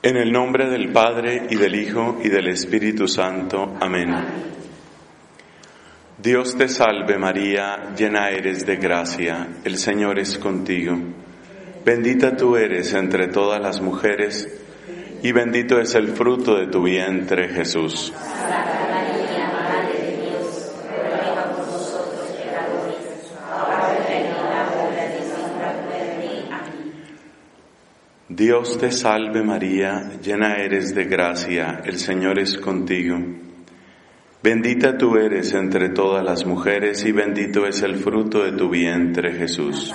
En el nombre del Padre, y del Hijo, y del Espíritu Santo. Amén. Dios te salve María, llena eres de gracia, el Señor es contigo. Bendita tú eres entre todas las mujeres, y bendito es el fruto de tu vientre, Jesús. Dios te salve María, llena eres de gracia, el Señor es contigo. Bendita tú eres entre todas las mujeres y bendito es el fruto de tu vientre, Jesús.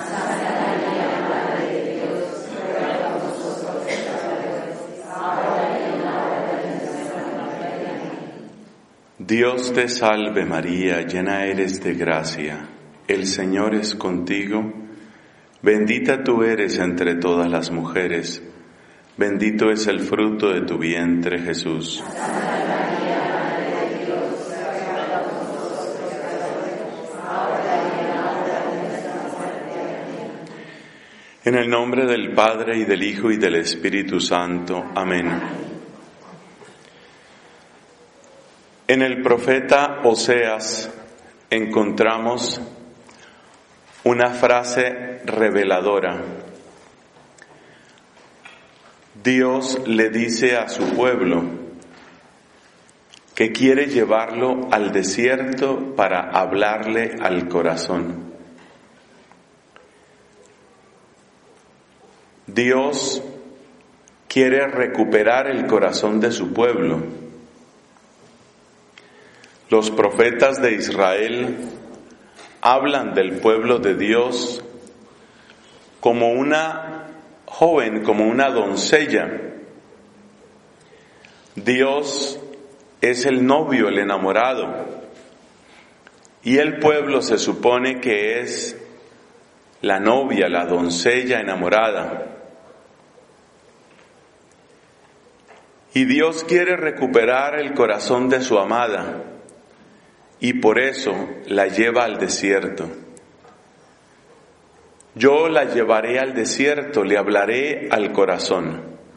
Dios te salve María, llena eres de gracia, el Señor es contigo. Bendita tú eres entre todas las mujeres, bendito es el fruto de tu vientre, Jesús. En el nombre del Padre, y del Hijo, y del Espíritu Santo. Amén. En el profeta Oseas encontramos una frase reveladora. Dios le dice a su pueblo que quiere llevarlo al desierto para hablarle al corazón. Dios quiere recuperar el corazón de su pueblo. Los profetas de Israel hablan del pueblo de Dios como una joven, como una doncella. Dios es el novio, el enamorado, y el pueblo se supone que es la novia, la doncella enamorada. Y Dios quiere recuperar el corazón de su amada, y por eso la lleva al desierto. Yo la llevaré al desierto, le hablaré al corazón.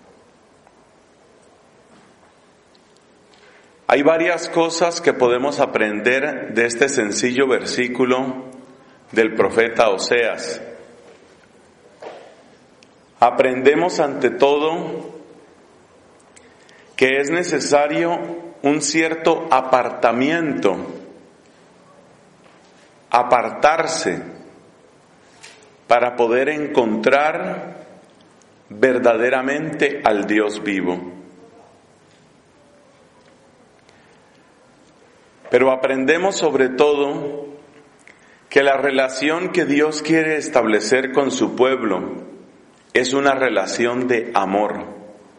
Hay varias cosas que podemos aprender de este sencillo versículo del profeta Oseas. Aprendemos ante todo que es necesario un cierto apartarse para poder encontrar verdaderamente al Dios vivo. Pero aprendemos sobre todo que la relación que Dios quiere establecer con su pueblo es una relación de amor.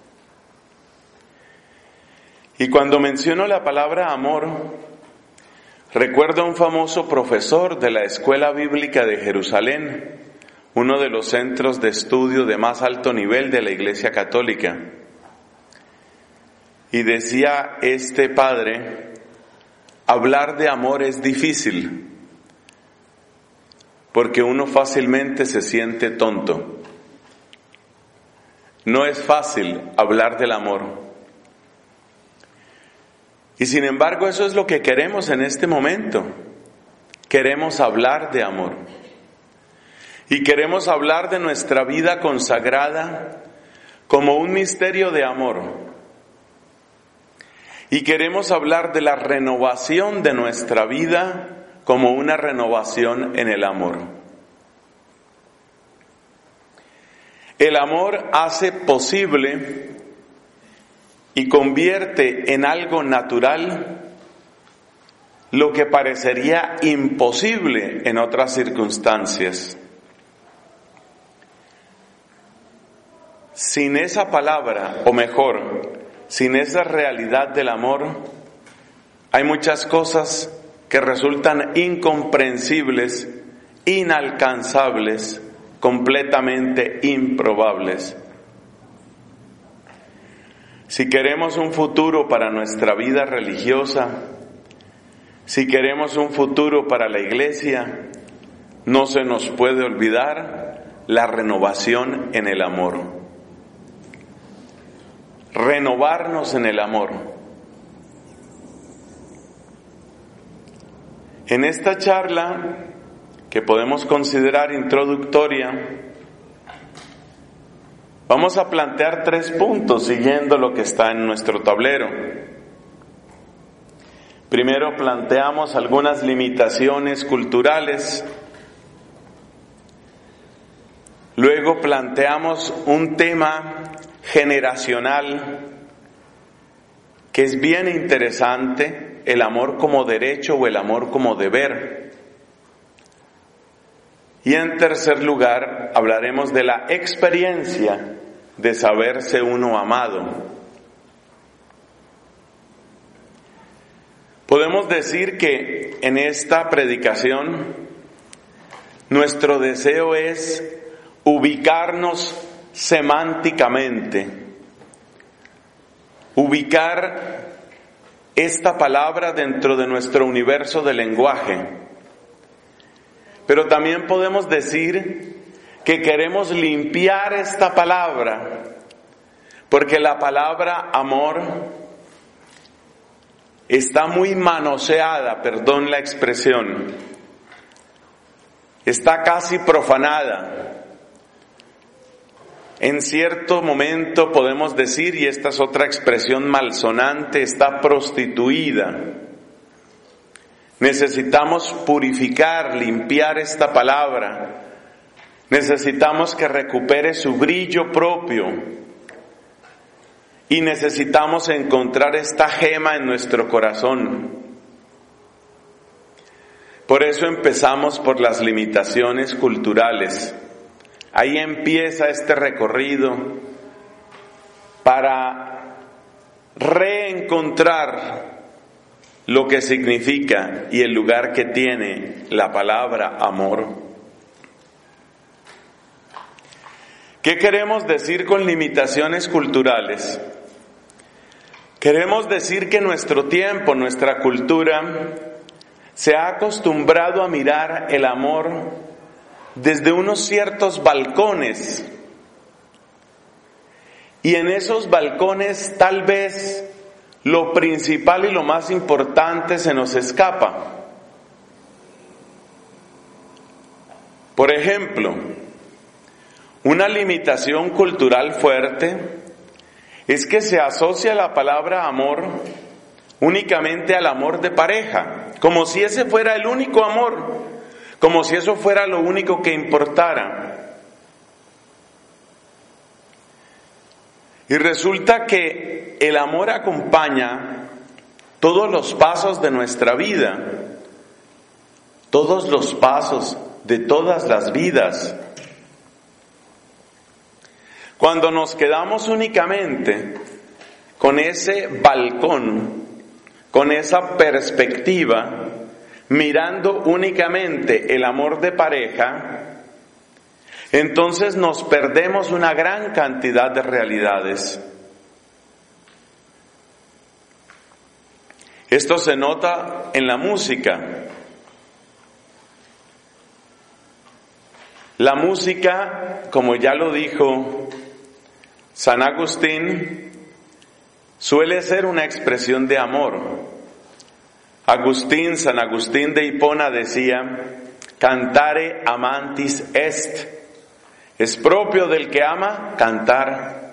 Y cuando menciono la palabra amor, recuerdo a un famoso profesor de la Escuela Bíblica de Jerusalén, uno de los centros de estudio de más alto nivel de la Iglesia Católica. Y decía este padre, hablar de amor es difícil, porque uno fácilmente se siente tonto. No es fácil hablar del amor. Y sin embargo, eso es lo que queremos en este momento. Queremos hablar de amor. Y queremos hablar de nuestra vida consagrada como un misterio de amor. Y queremos hablar de la renovación de nuestra vida como una renovación en el amor. El amor hace posible y convierte en algo natural lo que parecería imposible en otras circunstancias. Sin esa palabra, o mejor, sin esa realidad del amor, hay muchas cosas que resultan incomprensibles, inalcanzables, completamente improbables. Si queremos un futuro para nuestra vida religiosa, si queremos un futuro para la Iglesia, no se nos puede olvidar la renovación en el amor. renovarnos en el amor. En esta charla, que podemos considerar introductoria, vamos a plantear 3 puntos siguiendo lo que está en nuestro tablero. Primero planteamos algunas limitaciones culturales. Luego planteamos un tema generacional que es bien interesante, el amor como derecho o el amor como deber. Y en tercer lugar hablaremos de la experiencia de saberse uno amado. Podemos decir que en esta predicación nuestro deseo es ubicarnos semánticamente, ubicar esta palabra dentro de nuestro universo de lenguaje. Pero también podemos decir que queremos limpiar esta palabra, porque la palabra amor está muy manoseada, perdón la expresión, está casi profanada. En cierto momento podemos decir, y esta es otra expresión malsonante, está prostituida. Necesitamos purificar, limpiar esta palabra. Necesitamos que recupere su brillo propio. Y necesitamos encontrar esta gema en nuestro corazón. Por eso empezamos por las limitaciones culturales. Ahí empieza este recorrido para reencontrar lo que significa y el lugar que tiene la palabra amor. ¿Qué queremos decir con limitaciones culturales? Queremos decir que nuestro tiempo, nuestra cultura, se ha acostumbrado a mirar el amor desde unos ciertos balcones. Y en esos balcones tal vez lo principal y lo más importante se nos escapa. Por ejemplo, una limitación cultural fuerte es que se asocia la palabra amor únicamente al amor de pareja, como si ese fuera el único amor, como si eso fuera lo único que importara. Y resulta que el amor acompaña todos los pasos de nuestra vida, todos los pasos de todas las vidas. Cuando nos quedamos únicamente con ese balcón, con esa perspectiva, mirando únicamente el amor de pareja, entonces nos perdemos una gran cantidad de realidades. Esto se nota en la música. La música, como ya lo dijo San Agustín, suele ser una expresión de amor. San Agustín de Hipona decía, cantare amantis est. Es propio del que ama cantar.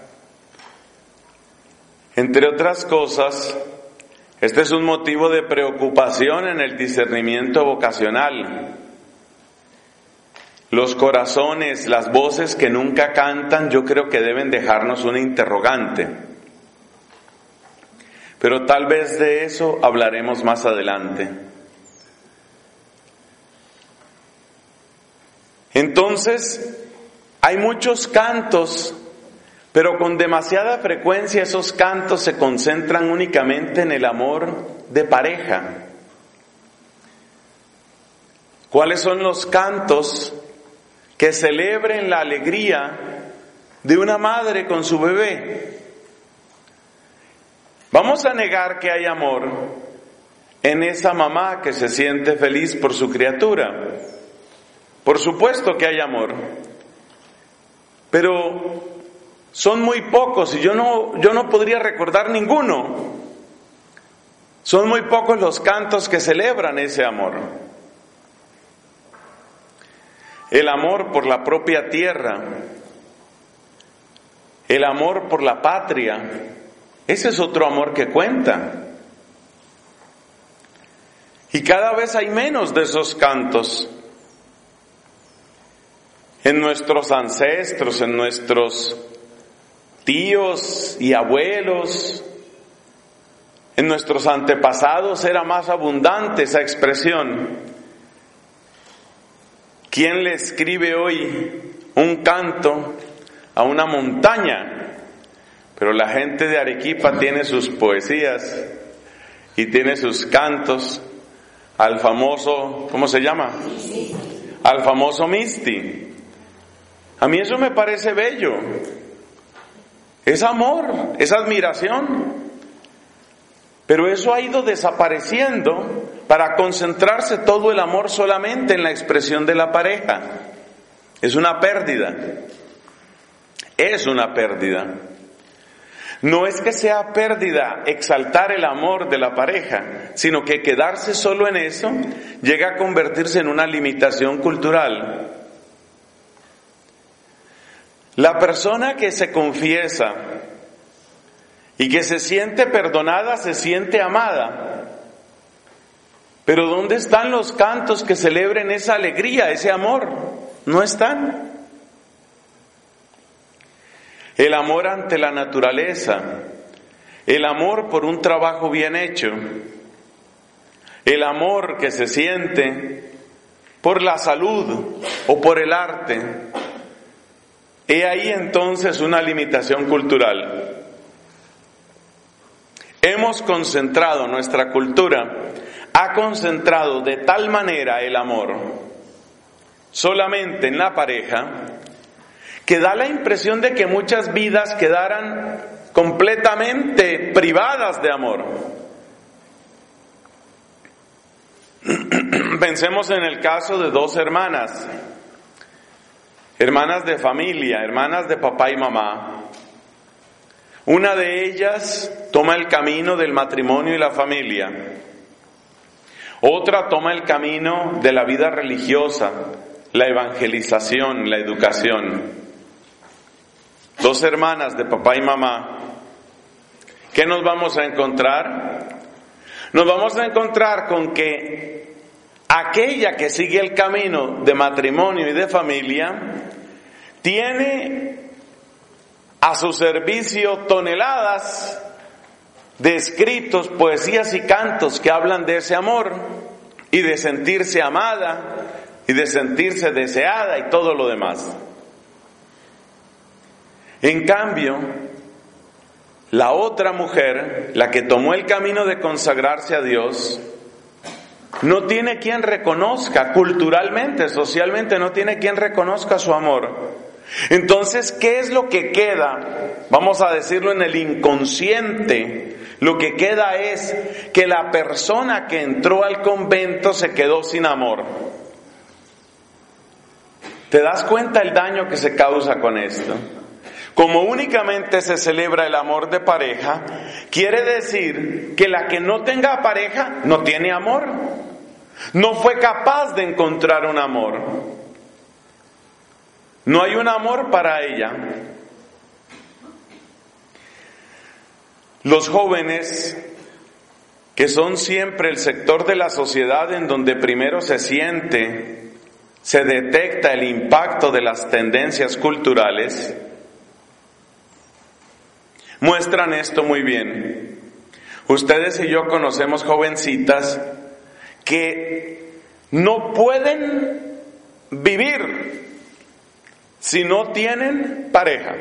Entre otras cosas, este es un motivo de preocupación en el discernimiento vocacional. Los corazones, las voces que nunca cantan, yo creo que deben dejarnos una interrogante. Pero tal vez de eso hablaremos más adelante. Entonces, hay muchos cantos, pero con demasiada frecuencia esos cantos se concentran únicamente en el amor de pareja. ¿Cuáles son los cantos que celebren la alegría de una madre con su bebé? ¿Vamos a negar que hay amor en esa mamá que se siente feliz por su criatura? Por supuesto que hay amor, pero son muy pocos y yo no podría recordar ninguno. Son muy pocos los cantos que celebran ese amor. El amor por la propia tierra, el amor por la patria, ese es otro amor que cuenta. Y cada vez hay menos de esos cantos en nuestros ancestros, en nuestros tíos y abuelos, en nuestros antepasados era más abundante esa expresión. ¿Quién le escribe hoy un canto a una montaña? Pero la gente de Arequipa tiene sus poesías y tiene sus cantos al famoso, ¿cómo se llama? Al famoso Misti. A mí eso me parece bello. Es amor, es admiración. Pero eso ha ido desapareciendo para concentrarse todo el amor solamente en la expresión de la pareja. Es una pérdida. Es una pérdida. No es que sea pérdida exaltar el amor de la pareja, sino que quedarse solo en eso llega a convertirse en una limitación cultural. La persona que se confiesa y que se siente perdonada, se siente amada. Pero ¿dónde están los cantos que celebren esa alegría, ese amor? No están. El amor ante la naturaleza, el amor por un trabajo bien hecho, el amor que se siente por la salud o por el arte. He ahí entonces una limitación cultural. Hemos concentrado, nuestra cultura ha concentrado de tal manera el amor solamente en la pareja que da la impresión de que muchas vidas quedaran completamente privadas de amor. Pensemos en el caso de dos hermanas de familia, hermanas de papá y mamá. Una de ellas toma el camino del matrimonio y la familia. Otra toma el camino de la vida religiosa, la evangelización, la educación. Dos hermanas de papá y mamá. ¿Qué nos vamos a encontrar? Nos vamos a encontrar con que aquella que sigue el camino de matrimonio y de familia tiene a su servicio toneladas de escritos, poesías y cantos que hablan de ese amor y de sentirse amada y de sentirse deseada y todo lo demás. En cambio, la otra mujer, la que tomó el camino de consagrarse a Dios, no tiene quien reconozca culturalmente, socialmente, no tiene quien reconozca su amor. Entonces, ¿qué es lo que queda? Vamos a decirlo en el inconsciente. Lo que queda es que la persona que entró al convento se quedó sin amor. ¿Te das cuenta el daño que se causa con esto? Como únicamente se celebra el amor de pareja, quiere decir que la que no tenga pareja no tiene amor. No fue capaz de encontrar un amor. No hay un amor para ella. Los jóvenes, que son siempre el sector de la sociedad en donde primero se detecta el impacto de las tendencias culturales, muestran esto muy bien. Ustedes y yo conocemos jovencitas que no pueden vivir si no tienen pareja.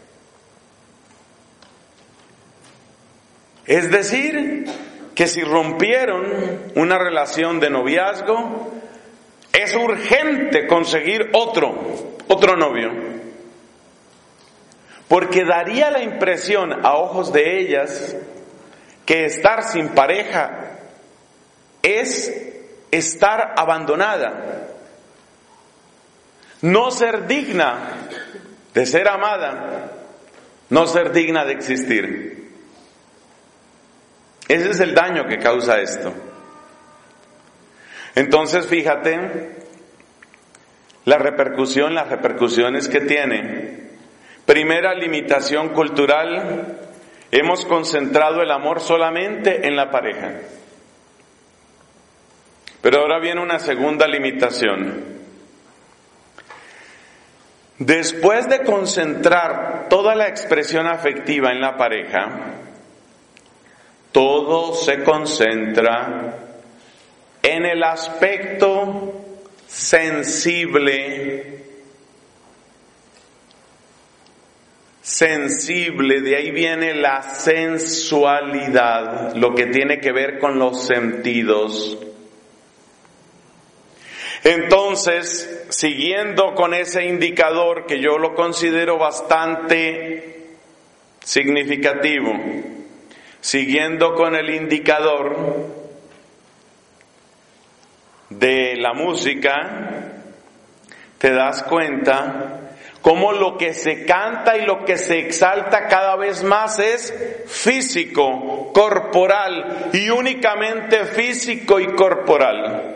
Es decir, que si rompieron una relación de noviazgo, es urgente conseguir otro novio. Porque daría la impresión a ojos de ellas que estar sin pareja es estar abandonada. No ser digna de ser amada. no ser digna de existir. Ese es el daño que causa esto. Entonces, fíjate las repercusiones que tiene. Primera limitación cultural: hemos concentrado el amor solamente en la pareja. Pero ahora viene una segunda limitación. Después de concentrar toda la expresión afectiva en la pareja, todo se concentra en el aspecto sensible, de ahí viene la sensualidad, lo que tiene que ver con los sentidos. Entonces, siguiendo con ese indicador que yo lo considero bastante significativo, siguiendo con el indicador de la música, te das cuenta cómo lo que se canta y lo que se exalta cada vez más es físico, corporal, y únicamente físico y corporal.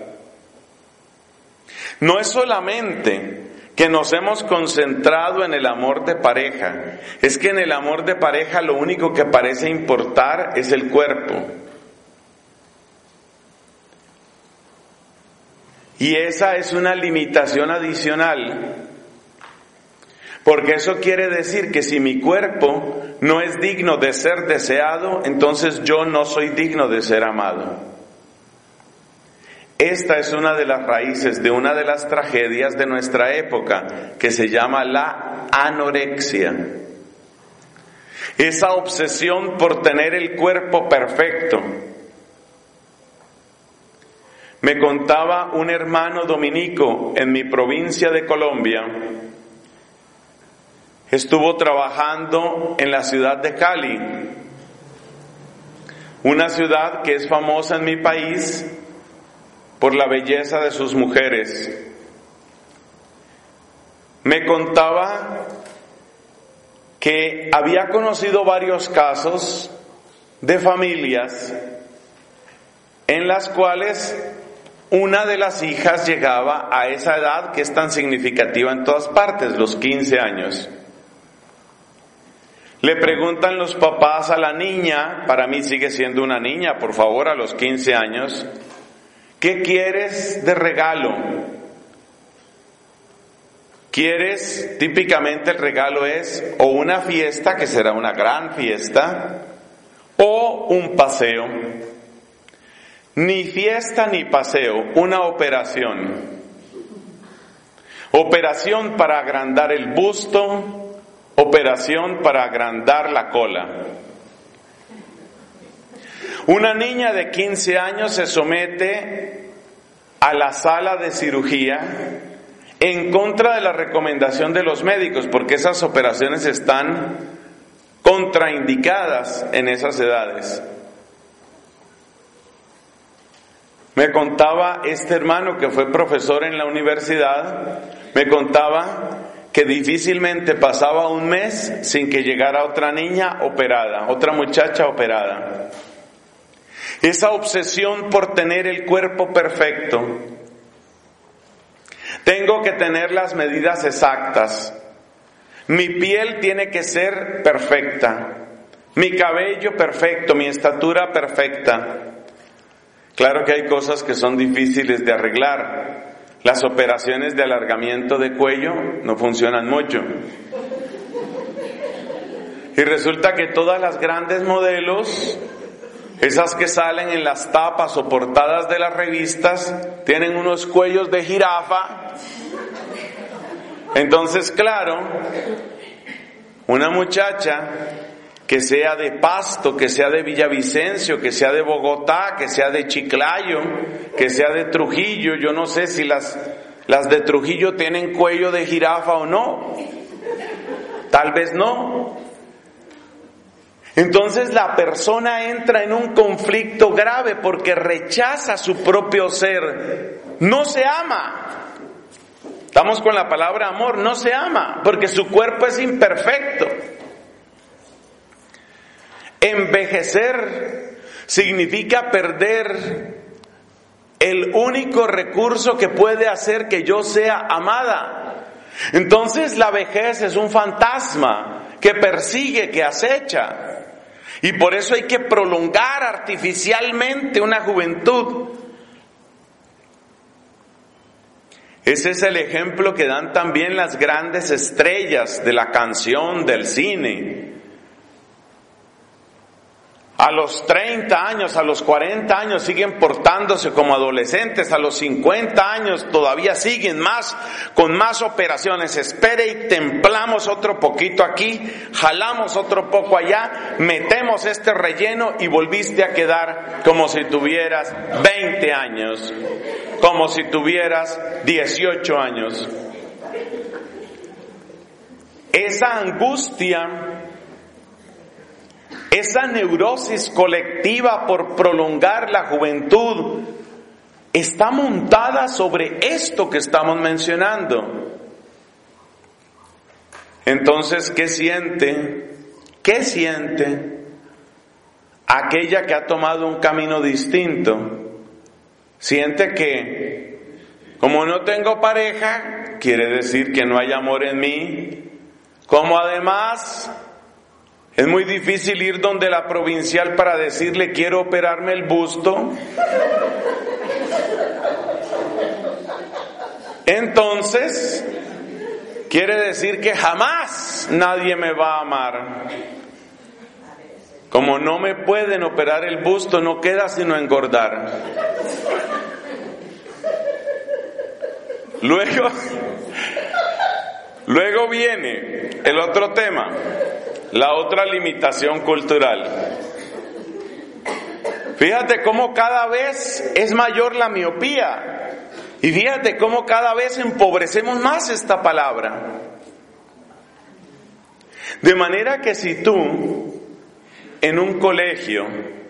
No es solamente que nos hemos concentrado en el amor de pareja, es que en el amor de pareja lo único que parece importar es el cuerpo. Y esa es una limitación adicional, porque eso quiere decir que si mi cuerpo no es digno de ser deseado, entonces yo no soy digno de ser amado. Esta es una de las raíces de una de las tragedias de nuestra época, que se llama la anorexia. Esa obsesión por tener el cuerpo perfecto. Me contaba un hermano dominico en mi provincia de Colombia. Estuvo trabajando en la ciudad de Cali, una ciudad que es famosa en mi país por la belleza de sus mujeres. Me contaba que había conocido varios casos de familias en las cuales una de las hijas llegaba a esa edad que es tan significativa en todas partes, los 15 años. Le preguntan los papás a la niña, para mí sigue siendo una niña, por favor, a los 15 años, ¿qué quieres de regalo? ¿Quieres? Típicamente el regalo es o una fiesta, que será una gran fiesta, o un paseo. Ni fiesta ni paseo, una operación. Operación para agrandar el busto, operación para agrandar la cola. Una niña de 15 años se somete a la sala de cirugía en contra de la recomendación de los médicos, porque esas operaciones están contraindicadas en esas edades. Me contaba este hermano que fue profesor en la universidad, me contaba que difícilmente pasaba un mes sin que llegara otra niña operada, otra muchacha operada. Esa obsesión por tener el cuerpo perfecto. Tengo que tener las medidas exactas. Mi piel tiene que ser perfecta. Mi cabello perfecto, mi estatura perfecta. Claro que hay cosas que son difíciles de arreglar. Las operaciones de alargamiento de cuello no funcionan mucho. Y resulta que todas las grandes modelos, esas que salen en las tapas o portadas de las revistas, tienen unos cuellos de jirafa. Entonces, claro, una muchacha que sea de Pasto, que sea de Villavicencio, que sea de Bogotá, que sea de Chiclayo, que sea de Trujillo, yo no sé si las de Trujillo tienen cuello de jirafa o no. Tal vez no. Entonces la persona entra en un conflicto grave porque rechaza su propio ser. No se ama. Estamos con la palabra amor, no se ama, porque su cuerpo es imperfecto. Envejecer significa perder el único recurso que puede hacer que yo sea amada. Entonces la vejez es un fantasma que persigue, que acecha. Y por eso hay que prolongar artificialmente una juventud. Ese es el ejemplo que dan también las grandes estrellas de la canción, del cine. A los 30 años, a los 40 años siguen portándose como adolescentes, a los 50 años todavía siguen con más operaciones. Espere y templamos otro poquito aquí, jalamos otro poco allá, metemos este relleno y volviste a quedar como si tuvieras 20 años, como si tuvieras 18 años. Esa angustia, esa neurosis colectiva por prolongar la juventud está montada sobre esto que estamos mencionando. Entonces, ¿qué siente? ¿Qué siente aquella que ha tomado un camino distinto? Siente que, como no tengo pareja, quiere decir que no hay amor en mí. Como además es muy difícil ir donde la provincial para decirle quiero operarme el busto. Entonces, quiere decir que jamás nadie me va a amar. Como no me pueden operar el busto, no queda sino engordar. Luego viene el otro tema. La otra limitación cultural. Fíjate cómo cada vez es mayor la miopía. Y fíjate cómo cada vez empobrecemos más esta palabra. De manera que si tú en un colegio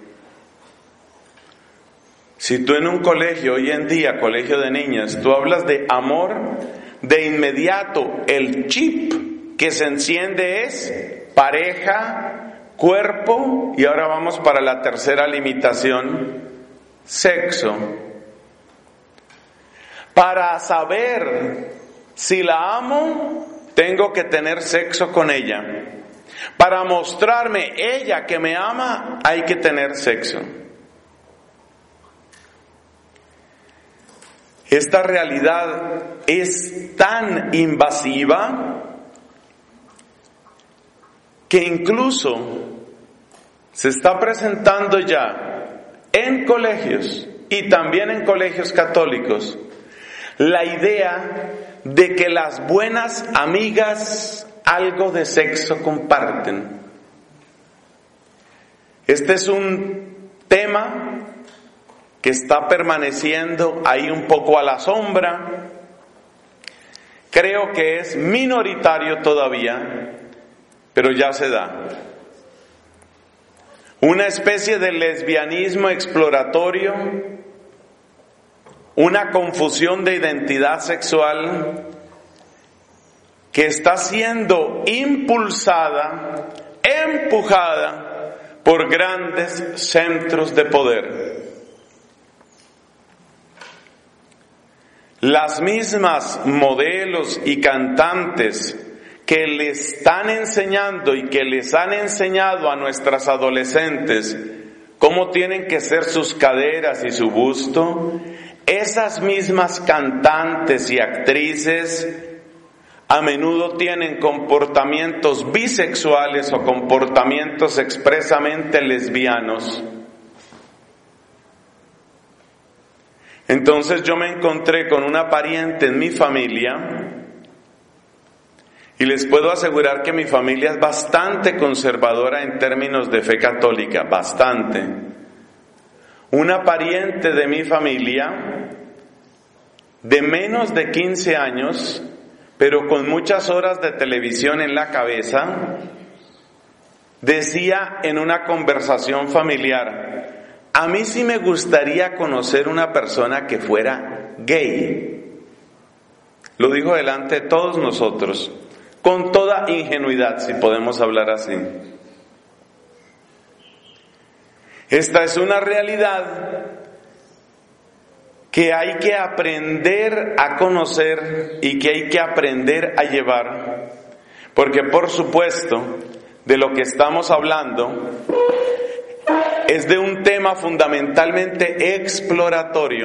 hoy en día, colegio de niñas, tú hablas de amor, de inmediato el chip que se enciende es pareja, cuerpo, y ahora vamos para la tercera limitación, sexo. Para saber si la amo, tengo que tener sexo con ella. Para mostrarme ella que me ama, hay que tener sexo. Esta realidad es tan invasiva que incluso se está presentando ya en colegios y también en colegios católicos la idea de que las buenas amigas algo de sexo comparten. Este es un tema que está permaneciendo ahí un poco a la sombra. Creo que es minoritario todavía, pero ya se da. Una especie de lesbianismo exploratorio, una confusión de identidad sexual que está siendo impulsada, empujada por grandes centros de poder. Las mismas modelos y cantantes que le están enseñando y que les han enseñado a nuestras adolescentes cómo tienen que ser sus caderas y su busto, esas mismas cantantes y actrices a menudo tienen comportamientos bisexuales o comportamientos expresamente lesbianos. Entonces yo me encontré con una pariente en mi familia y les puedo asegurar que mi familia es bastante conservadora en términos de fe católica, bastante. Una pariente de mi familia de menos de 15 años, pero con muchas horas de televisión en la cabeza, decía en una conversación familiar: a mí sí me gustaría conocer una persona que fuera gay. Lo dijo delante de todos nosotros, con toda ingenuidad, si podemos hablar así. Esta es una realidad que hay que aprender a conocer y que hay que aprender a llevar, porque por supuesto, de lo que estamos hablando es de un tema fundamentalmente exploratorio.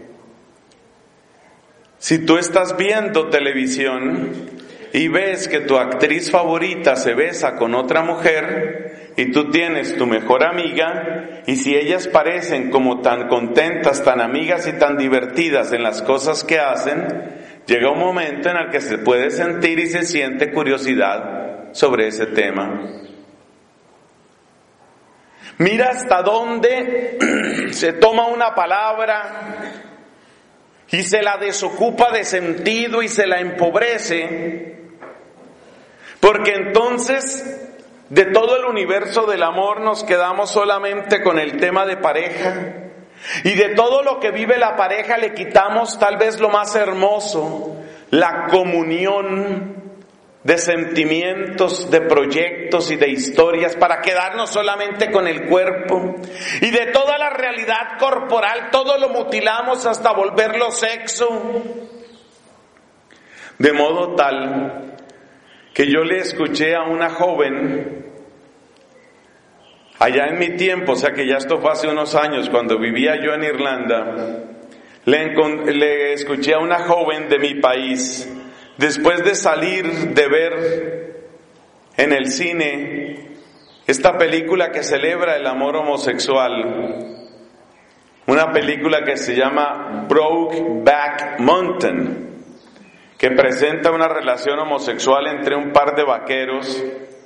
Si tú estás viendo televisión y ves que tu actriz favorita se besa con otra mujer y tú tienes tu mejor amiga, y si ellas parecen como tan contentas, tan amigas y tan divertidas en las cosas que hacen, llega un momento en el que se puede sentir y se siente curiosidad sobre ese tema. Mira hasta dónde se toma una palabra y se la desocupa de sentido y se la empobrece, porque entonces de todo el universo del amor nos quedamos solamente con el tema de pareja, y de todo lo que vive la pareja le quitamos tal vez lo más hermoso, la comunión de sentimientos, de proyectos y de historias, para quedarnos solamente con el cuerpo. Y de toda la realidad corporal todo lo mutilamos hasta volverlo sexo. De modo tal que yo le escuché a una joven, allá en mi tiempo, o sea que ya esto fue hace unos años, cuando vivía yo en Irlanda, le escuché a una joven de mi país, después de salir de ver en el cine esta película que celebra el amor homosexual, una película que se llama Brokeback Mountain, que presenta una relación homosexual entre un par de vaqueros.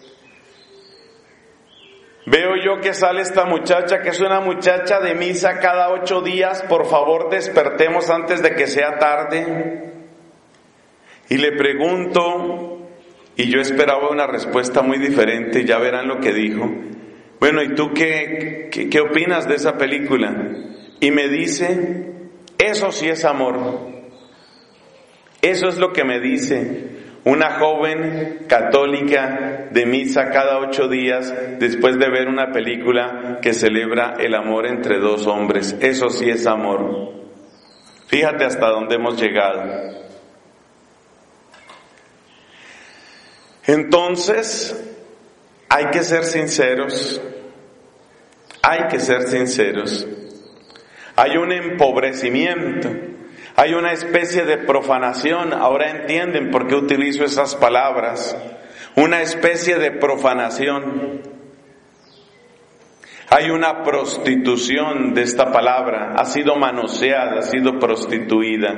Veo yo que sale esta muchacha, que es una muchacha de misa cada 8 días, por favor despertemos antes de que sea tarde. Y le pregunto, y yo esperaba una respuesta muy diferente, ya verán lo que dijo. Bueno, ¿y tú qué opinas de esa película? Y me dice, eso sí es amor. Eso es lo que me dice una joven católica de misa cada 8 días después de ver una película que celebra el amor entre 2 hombres. Eso sí es amor. Fíjate hasta dónde hemos llegado. Entonces, hay que ser sinceros. Hay que ser sinceros. Hay un empobrecimiento. Hay una especie de profanación, ahora entienden por qué utilizo esas palabras, una especie de profanación. Hay una prostitución de esta palabra, ha sido manoseada, ha sido prostituida.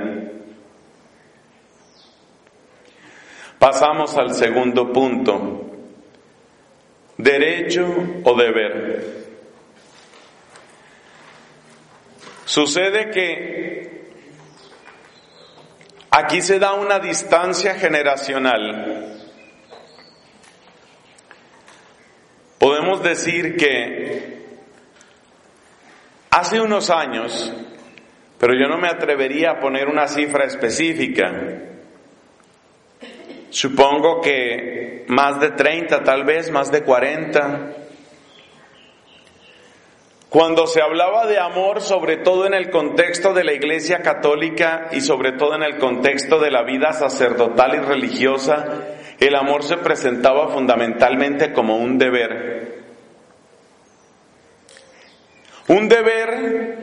Pasamos al segundo punto, derecho o deber. Sucede que aquí se da una distancia generacional. Podemos decir que hace unos años, pero yo no me atrevería a poner una cifra específica, supongo que más de 30, tal vez más de 40, cuando se hablaba de amor, sobre todo en el contexto de la Iglesia Católica y sobre todo en el contexto de la vida sacerdotal y religiosa, el amor se presentaba fundamentalmente como un deber. Un deber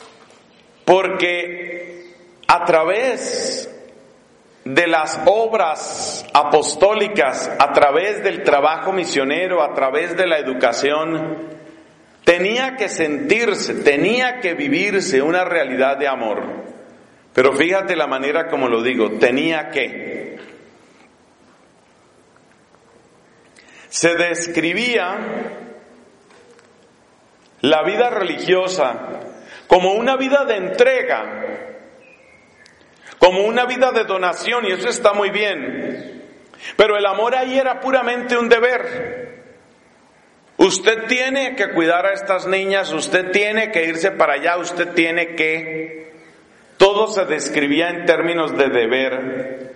porque a través de las obras apostólicas, a través del trabajo misionero, a través de la educación, tenía que sentirse, tenía que vivirse una realidad de amor. Pero fíjate la manera como lo digo, tenía que. Se describía la vida religiosa como una vida de entrega, como una vida de donación, y eso está muy bien. Pero el amor ahí era puramente un deber. Usted tiene que cuidar a estas niñas, usted tiene que irse para allá, usted tiene que... Todo se describía en términos de deber.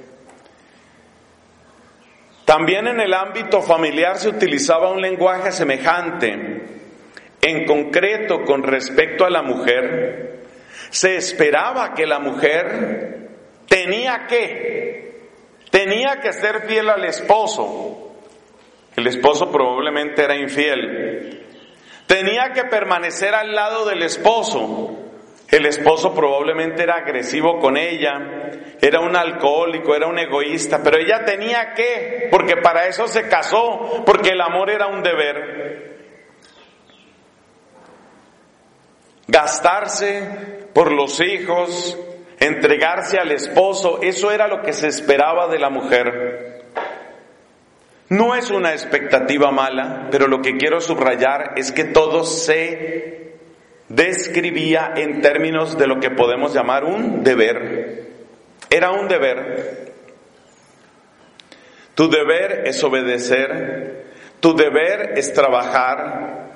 También en el ámbito familiar se utilizaba un lenguaje semejante. En concreto, con respecto a la mujer, se esperaba que la mujer tenía que ser fiel al esposo. El esposo probablemente era infiel. Tenía que permanecer al lado del esposo. El esposo probablemente era agresivo con ella, era un alcohólico, era un egoísta, pero ella tenía que, porque para eso se casó, porque el amor era un deber. Gastarse por los hijos, entregarse al esposo, eso era lo que se esperaba de la mujer. No es una expectativa mala, pero lo que quiero subrayar es que todo se describía en términos de lo que podemos llamar un deber. Era un deber. Tu deber es obedecer, tu deber es trabajar.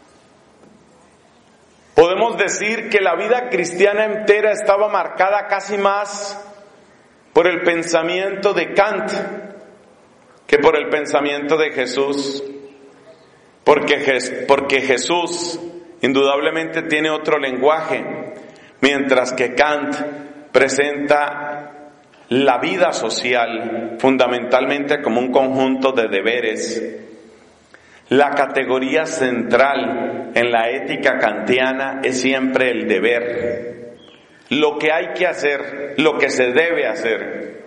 Podemos decir que la vida cristiana entera estaba marcada casi más por el pensamiento de Kant que por el pensamiento de Jesús, porque Jesús indudablemente tiene otro lenguaje, mientras que Kant presenta la vida social fundamentalmente como un conjunto de deberes. La categoría central en la ética kantiana es siempre el deber, lo que hay que hacer, lo que se debe hacer.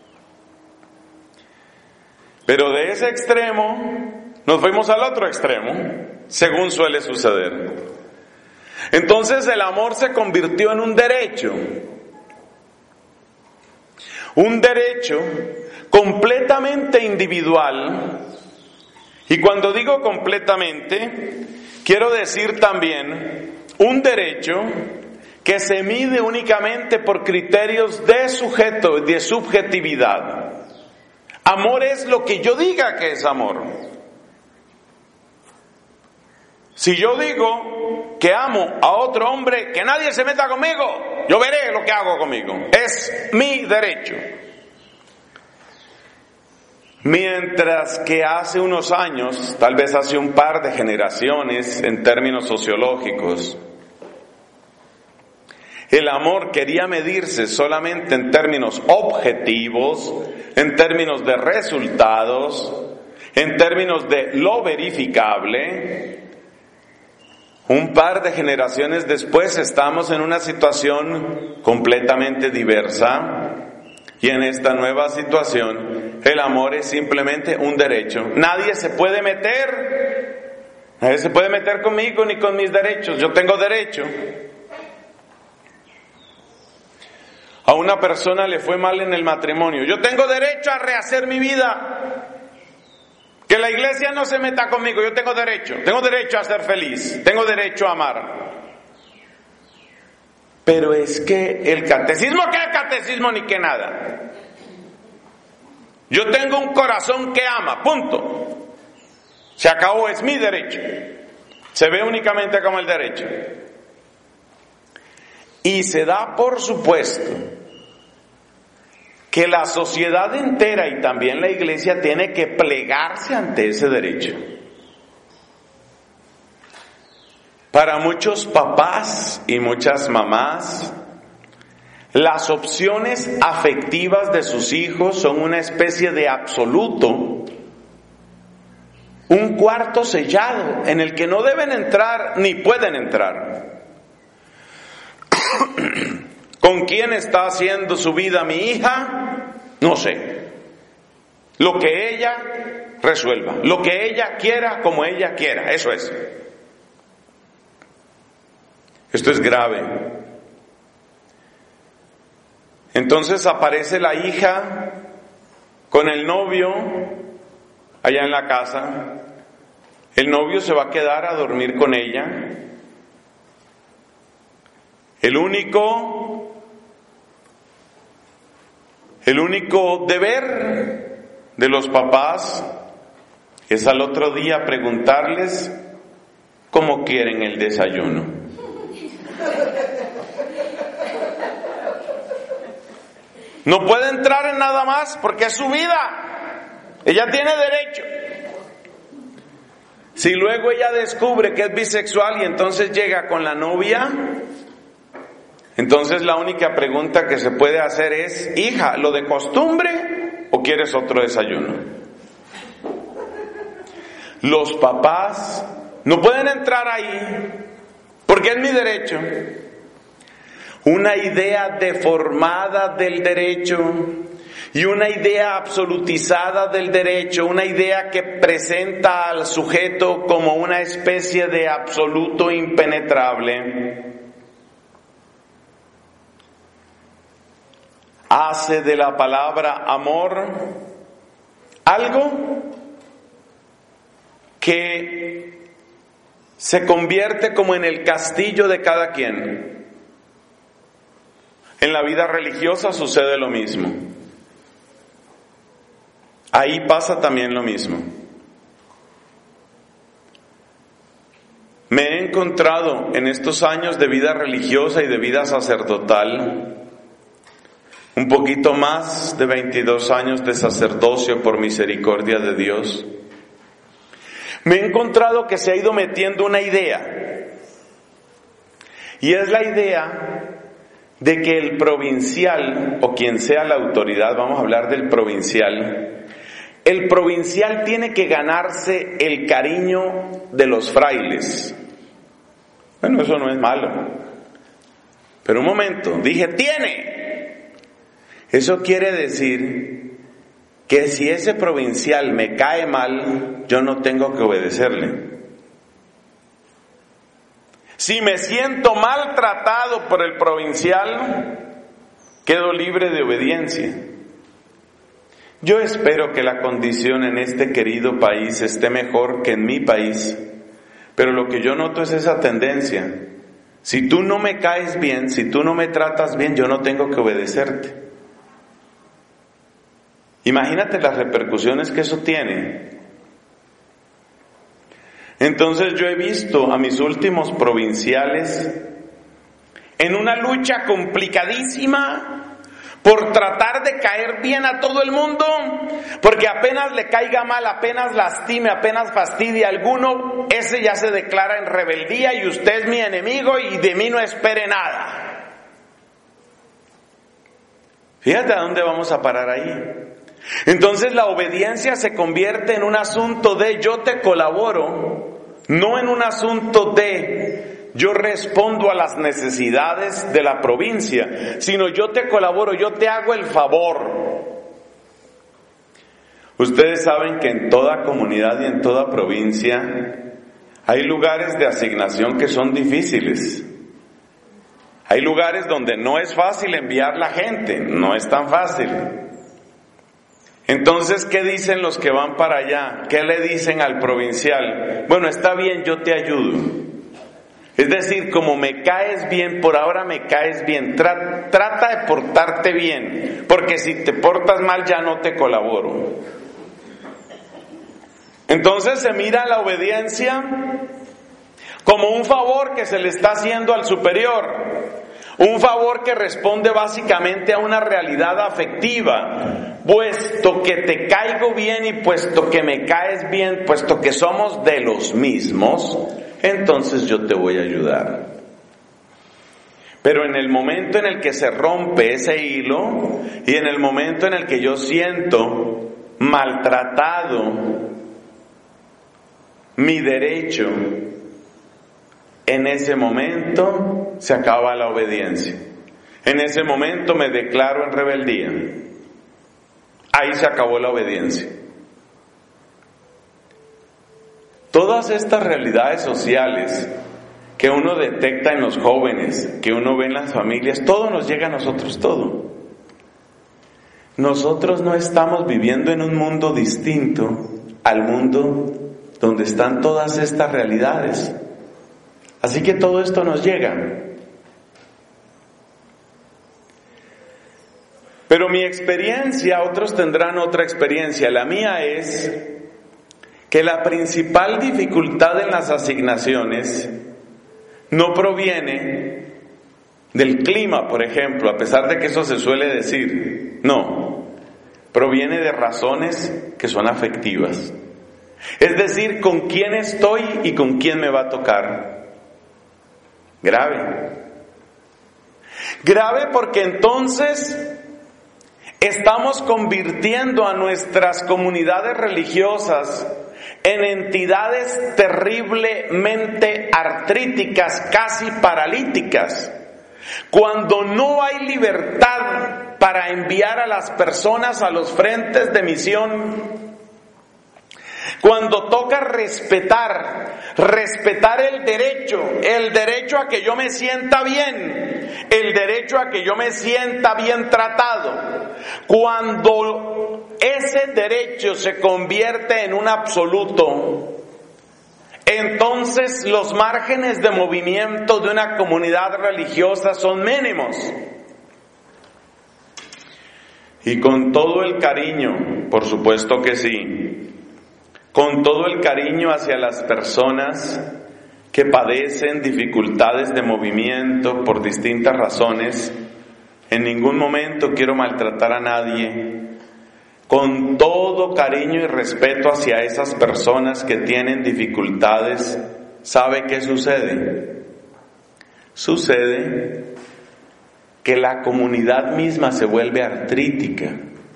Pero de ese extremo nos fuimos al otro extremo, según suele suceder. Entonces el amor se convirtió en un derecho completamente individual. Y cuando digo completamente, quiero decir también un derecho que se mide únicamente por criterios de sujeto, de subjetividad. Amor es lo que yo diga que es amor. Si yo digo que amo a otro hombre, que nadie se meta conmigo, yo veré lo que hago conmigo. Es mi derecho. Mientras que hace unos años, tal vez hace un par de generaciones en términos sociológicos, el amor quería medirse solamente en términos objetivos, en términos de resultados, en términos de lo verificable. Un par de generaciones después estamos en una situación completamente diversa. Y en esta nueva situación, el amor es simplemente un derecho. Nadie se puede meter conmigo ni con mis derechos. Yo tengo derecho. A una persona le fue mal en el matrimonio. Yo tengo derecho a rehacer mi vida. Que la iglesia no se meta conmigo. Yo tengo derecho. Tengo derecho a ser feliz. Tengo derecho a amar. Pero es que el catecismo, ¿qué catecismo ni qué nada? Yo tengo un corazón que ama, punto. Se acabó, es mi derecho. Se ve únicamente como el derecho. Y se da por supuesto que la sociedad entera y también la iglesia tiene que plegarse ante ese derecho. Para muchos papás y muchas mamás, las opciones afectivas de sus hijos son una especie de absoluto, un cuarto sellado en el que no deben entrar ni pueden entrar. ¿Con quién está haciendo su vida mi hija? No sé. Lo que ella resuelva, lo que ella quiera, como ella quiera, eso es. Esto es grave. Entonces aparece la hija con el novio allá en la casa. El novio se va a quedar a dormir con ella. El único deber de los papás es al otro día preguntarles cómo quieren el desayuno. No puede entrar en nada más porque es su vida. Ella tiene derecho. Si luego ella descubre que es bisexual y entonces llega con la novia, entonces la única pregunta que se puede hacer es: hija, ¿lo de costumbre o quieres otro desayuno? Los papás no pueden entrar ahí porque es mi derecho. Una idea deformada del derecho y una idea absolutizada del derecho, una idea que presenta al sujeto como una especie de absoluto impenetrable, hace de la palabra amor algo que se convierte como en el castillo de cada quien. En la vida religiosa sucede lo mismo. Ahí pasa también lo mismo. Me he encontrado en estos años de vida religiosa y de vida sacerdotal, un poquito más de 22 años de sacerdocio por misericordia de Dios, me he encontrado que se ha ido metiendo una idea, y es la idea de que el provincial, o quien sea la autoridad, vamos a hablar del provincial, el provincial tiene que ganarse el cariño de los frailes. Bueno, eso no es malo, pero un momento, dije tiene. Eso quiere decir que si ese provincial me cae mal, yo no tengo que obedecerle. Si me siento maltratado por el provincial, quedo libre de obediencia. Yo espero que la condición en este querido país esté mejor que en mi país, pero lo que yo noto es esa tendencia. Si tú no me caes bien, si tú no me tratas bien, yo no tengo que obedecerte. Imagínate las repercusiones que eso tiene. Entonces yo he visto a mis últimos provinciales en una lucha complicadísima por tratar de caer bien a todo el mundo, porque apenas le caiga mal, apenas lastime, apenas fastidie a alguno, ese ya se declara en rebeldía y usted es mi enemigo y de mí no espere nada. Fíjate a dónde vamos a parar ahí. Entonces la obediencia se convierte en un asunto de yo te colaboro, no en un asunto de yo respondo a las necesidades de la provincia, sino yo te colaboro, yo te hago el favor. Ustedes saben que en toda comunidad y en toda provincia hay lugares de asignación que son difíciles. Hay lugares donde no es fácil enviar la gente, no es tan fácil. Entonces, ¿qué dicen los que van para allá? ¿Qué le dicen al provincial? Bueno, está bien, yo te ayudo. Es decir, como me caes bien, por ahora me caes bien, trata de portarte bien, porque si te portas mal ya no te colaboro. Entonces se mira la obediencia como un favor que se le está haciendo al superior. Un favor que responde básicamente a una realidad afectiva. Puesto que te caigo bien y puesto que me caes bien, puesto que somos de los mismos, entonces yo te voy a ayudar. Pero en el momento en el que se rompe ese hilo y en el momento en el que yo siento maltratado mi derecho, en ese momento se acaba la obediencia. En ese momento me declaro en rebeldía. Ahí se acabó la obediencia. Todas estas realidades sociales que uno detecta en los jóvenes, que uno ve en las familias, todo nos llega a nosotros, todo. Nosotros no estamos viviendo en un mundo distinto al mundo donde están todas estas realidades. Así que todo esto nos llega. Pero mi experiencia, otros tendrán otra experiencia. La mía es que la principal dificultad en las asignaciones no proviene del clima, por ejemplo, a pesar de que eso se suele decir. No, proviene de razones que son afectivas. Es decir, con quién estoy y con quién me va a tocar. Grave. Grave porque entonces estamos convirtiendo a nuestras comunidades religiosas en entidades terriblemente artríticas, casi paralíticas. Cuando no hay libertad para enviar a las personas a los frentes de misión, cuando toca respetar el derecho a que yo me sienta bien, el derecho a que yo me sienta bien tratado, cuando ese derecho se convierte en un absoluto, entonces los márgenes de movimiento de una comunidad religiosa son mínimos. Y con todo el cariño, por supuesto que sí, con todo el cariño hacia las personas que padecen dificultades de movimiento por distintas razones, en ningún momento quiero maltratar a nadie. Con todo cariño y respeto hacia esas personas que tienen dificultades, ¿sabe qué sucede? Sucede que la comunidad misma se vuelve artrítica.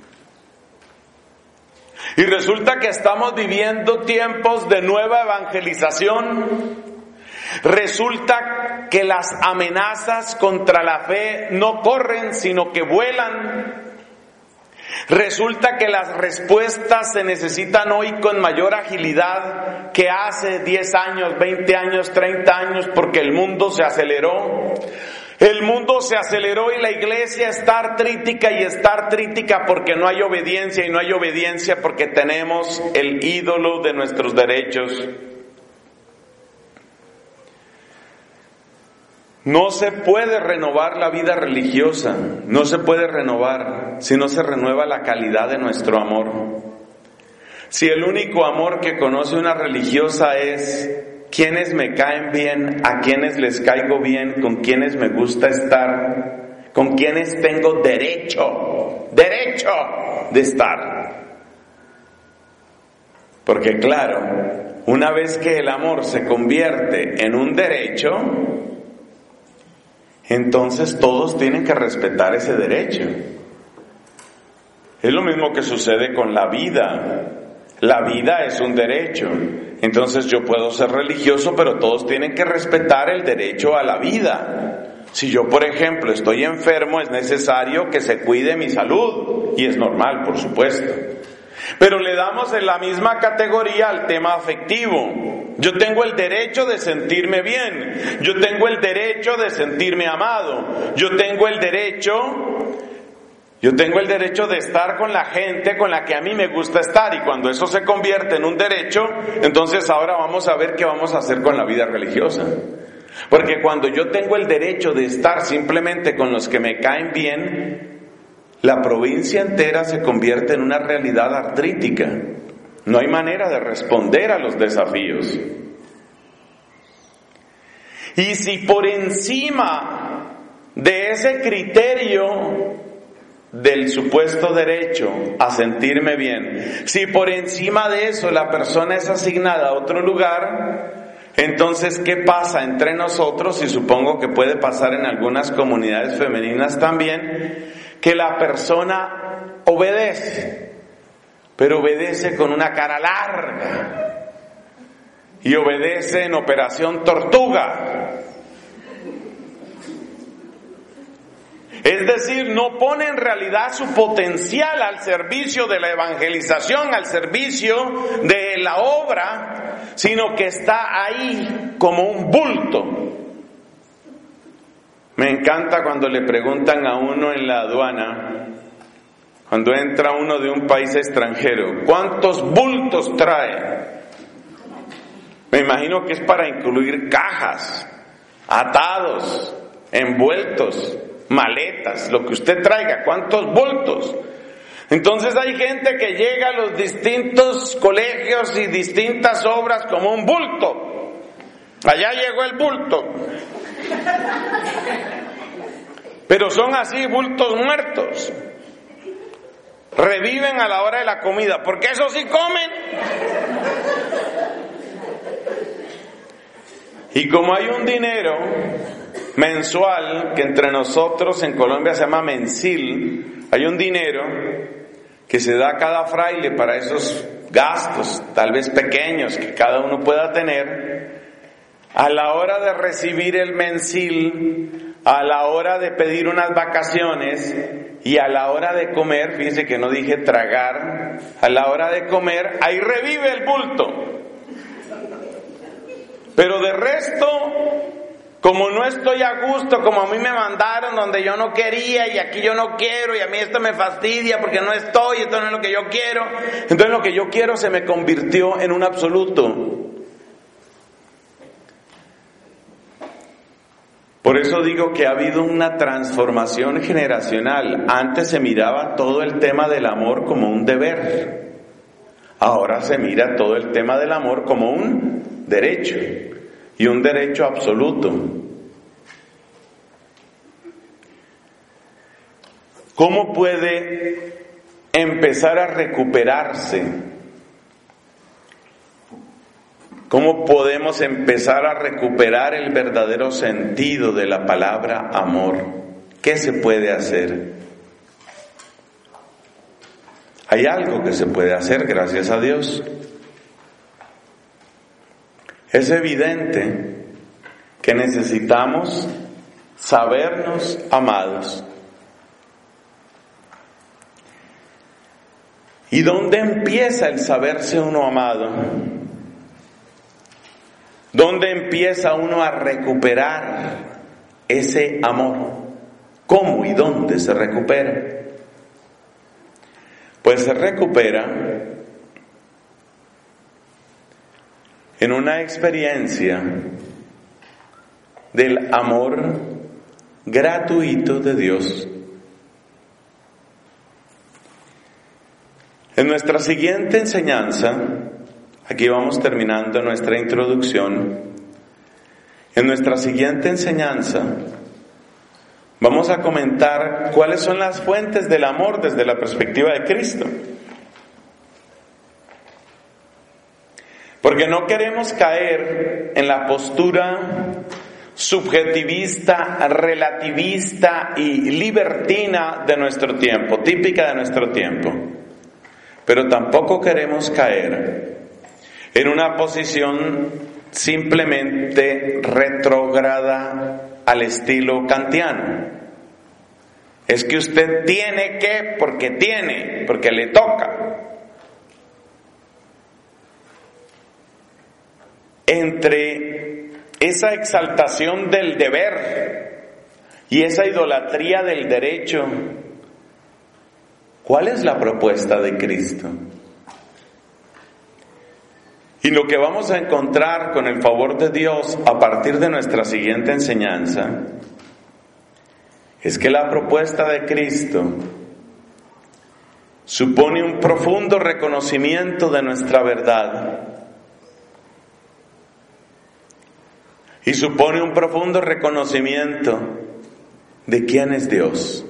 Y resulta que estamos viviendo tiempos de nueva evangelización. Resulta que las amenazas contra la fe no corren, sino que vuelan. Resulta que las respuestas se necesitan hoy con mayor agilidad que hace 10 años, 20 años, 30 años, porque el mundo se aceleró. El mundo se aceleró y la iglesia está artrítica porque no hay obediencia, y no hay obediencia porque tenemos el ídolo de nuestros derechos. No se puede renovar la vida religiosa, no se puede renovar si no se renueva la calidad de nuestro amor. Si el único amor que conoce una religiosa es quienes me caen bien, a quienes les caigo bien, con quienes me gusta estar, con quienes tengo derecho de estar. Porque claro, una vez que el amor se convierte en un derecho, entonces todos tienen que respetar ese derecho. Es lo mismo que sucede con la vida. La vida es un derecho. Entonces yo puedo ser religioso, pero todos tienen que respetar el derecho a la vida. Si yo, por ejemplo, estoy enfermo, es necesario que se cuide mi salud. Y es normal, por supuesto. Pero le damos en la misma categoría al tema afectivo. Yo tengo el derecho de sentirme bien. Yo tengo el derecho de sentirme amado. Yo tengo el derecho de estar con la gente con la que a mí me gusta estar. Y cuando eso se convierte en un derecho, entonces ahora vamos a ver qué vamos a hacer con la vida religiosa. Porque cuando yo tengo el derecho de estar simplemente con los que me caen bien, la provincia entera se convierte en una realidad artrítica. No hay manera de responder a los desafíos. Y si por encima de ese criterio del supuesto derecho a sentirme bien, si por encima de eso la persona es asignada a otro lugar, entonces ¿qué pasa entre nosotros? Y supongo que puede pasar en algunas comunidades femeninas también, que la persona obedece, pero obedece con una cara larga y obedece en operación tortuga. Es decir, no pone en realidad su potencial al servicio de la evangelización, al servicio de la obra, sino que está ahí como un bulto. Me encanta cuando le preguntan a uno en la aduana, cuando entra uno de un país extranjero, ¿cuántos bultos trae? Me imagino que es para incluir cajas, atados, envueltos, maletas, lo que usted traiga, ¿cuántos bultos? Entonces hay gente que llega a los distintos colegios y distintas obras como un bulto. Allá llegó el bulto. Pero son así bultos muertos. Reviven a la hora de la comida, porque eso sí comen. Y como hay un dinero mensual que entre nosotros en Colombia se llama mensil, hay un dinero que se da a cada fraile para esos gastos, tal vez pequeños, que cada uno pueda tener. A la hora de recibir el mensil, a la hora de pedir unas vacaciones y a la hora de comer, fíjense que no dije tragar, a la hora de comer, ahí revive el bulto. Pero de resto, como no estoy a gusto, como a mí me mandaron donde yo no quería y aquí yo no quiero y a mí esto me fastidia porque no estoy, esto no es lo que yo quiero, entonces lo que yo quiero se me convirtió en un absoluto. Por eso digo que ha habido una transformación generacional. Antes se miraba todo el tema del amor como un deber. Ahora se mira todo el tema del amor como un derecho, y un derecho absoluto. ¿Cómo puede empezar a recuperarse? ¿Cómo podemos empezar a recuperar el verdadero sentido de la palabra amor? ¿Qué se puede hacer? Hay algo que se puede hacer, gracias a Dios. Es evidente que necesitamos sabernos amados. ¿Y dónde empieza el saberse uno amado? ¿Dónde empieza uno a recuperar ese amor? ¿Cómo y dónde se recupera? Pues se recupera en una experiencia del amor gratuito de Dios. En nuestra siguiente enseñanza, aquí vamos terminando nuestra introducción, en nuestra siguiente enseñanza vamos a comentar cuáles son las fuentes del amor desde la perspectiva de Cristo. Porque no queremos caer en la postura subjetivista, relativista y libertina de nuestro tiempo, típica de nuestro tiempo. Pero tampoco queremos caer en una posición simplemente retrógrada al estilo kantiano. Es que usted tiene que, porque le toca. Entre esa exaltación del deber y esa idolatría del derecho, ¿cuál es la propuesta de Cristo? Y lo que vamos a encontrar con el favor de Dios a partir de nuestra siguiente enseñanza es que la propuesta de Cristo supone un profundo reconocimiento de nuestra verdad y supone un profundo reconocimiento de quién es Dios.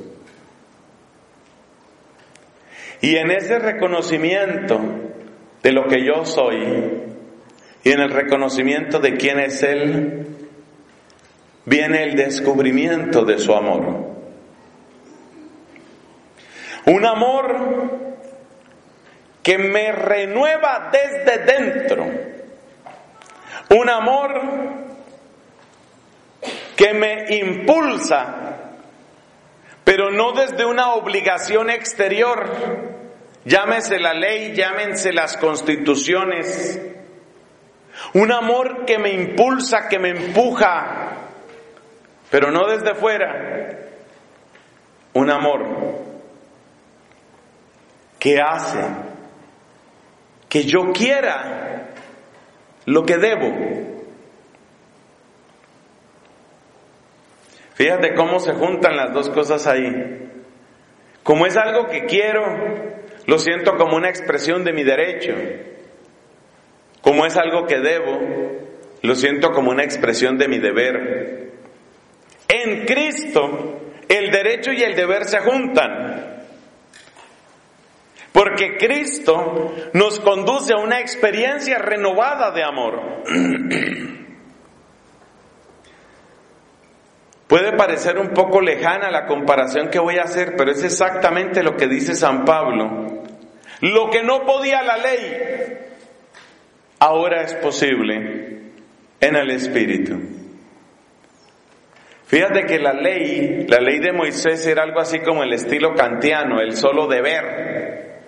Y en ese reconocimiento de lo que yo soy y en el reconocimiento de quién es Él, viene el descubrimiento de su amor. Un amor que me renueva desde dentro. Un amor que me impulsa, pero no desde una obligación exterior. Llámese la ley, llámense las constituciones. Un amor que me impulsa, que me empuja, pero no desde fuera. Un amor que hace que yo quiera lo que debo. Fíjate cómo se juntan las dos cosas ahí. Como es algo que quiero, lo siento como una expresión de mi derecho. Como es algo que debo, lo siento como una expresión de mi deber. En Cristo, el derecho y el deber se juntan. Porque Cristo nos conduce a una experiencia renovada de amor. Puede parecer un poco lejana la comparación que voy a hacer, pero es exactamente lo que dice San Pablo. Lo que no podía la ley, ahora es posible en el Espíritu. Fíjate que la ley de Moisés era algo así como el estilo kantiano, el solo deber.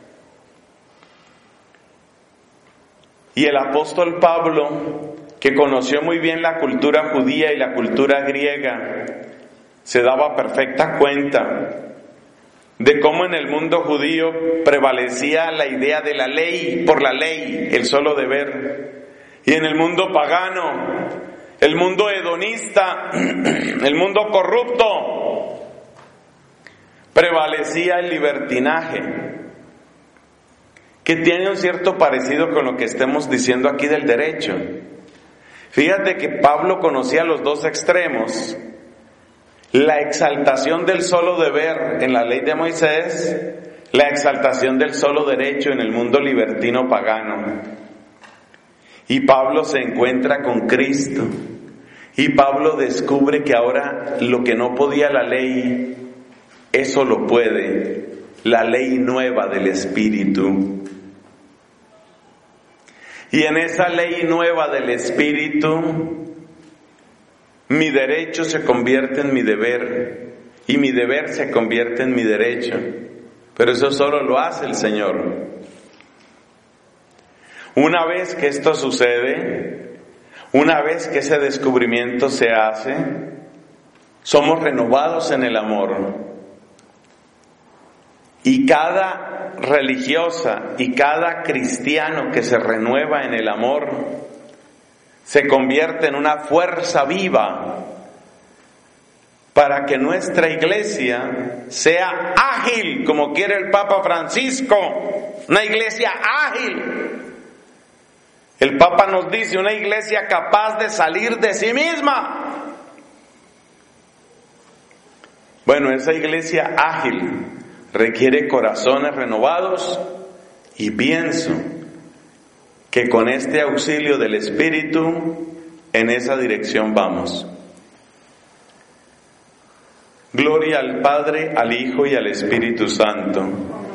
Y el apóstol Pablo, que conoció muy bien la cultura judía y la cultura griega, se daba perfecta cuenta de cómo en el mundo judío prevalecía la idea de la ley, por la ley, el solo deber. Y en el mundo pagano, el mundo hedonista, el mundo corrupto, prevalecía el libertinaje, que tiene un cierto parecido con lo que estemos diciendo aquí del derecho. Fíjate que Pablo conocía los dos extremos, la exaltación del solo deber en la ley de Moisés, la exaltación del solo derecho en el mundo libertino pagano. Y Pablo se encuentra con Cristo, y Pablo descubre que ahora lo que no podía la ley, eso lo puede la ley nueva del Espíritu. Y en esa ley nueva del Espíritu, mi derecho se convierte en mi deber, y mi deber se convierte en mi derecho. Pero eso solo lo hace el Señor. Una vez que esto sucede, una vez que ese descubrimiento se hace, somos renovados en el amor. Y cada religiosa y cada cristiano que se renueva en el amor se convierte en una fuerza viva para que nuestra iglesia sea ágil, como quiere el Papa Francisco, una iglesia ágil. El Papa nos dice, una iglesia capaz de salir de sí misma. Bueno, esa iglesia ágil requiere corazones renovados, y pienso que con este auxilio del Espíritu en esa dirección vamos. Gloria al Padre, al Hijo y al Espíritu Santo.